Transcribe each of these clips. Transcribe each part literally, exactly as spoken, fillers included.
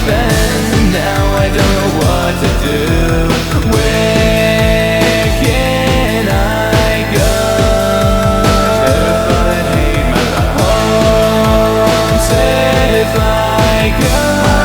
fence. Now I don't know what to do. Where can I go? If I go,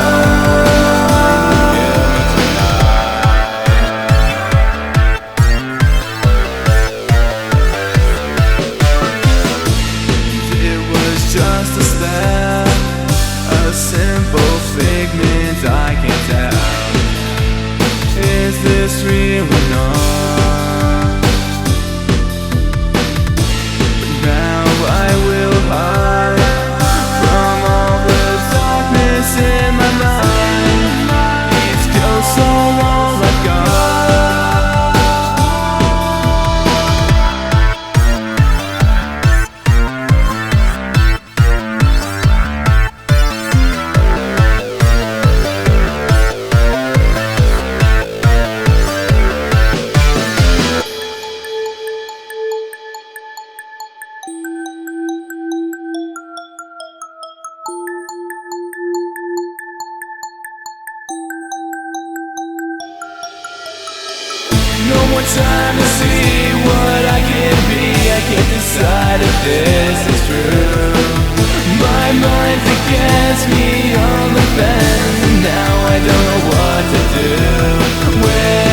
it was just a spell, a simple figment. I can't tell, is this real or not? But now I will hide from all the darkness in my mind. It's just all all I've got. No more time to see what I can be. I can't decide if this is true. My mind's against me on the fence. Now I don't know what to do. Where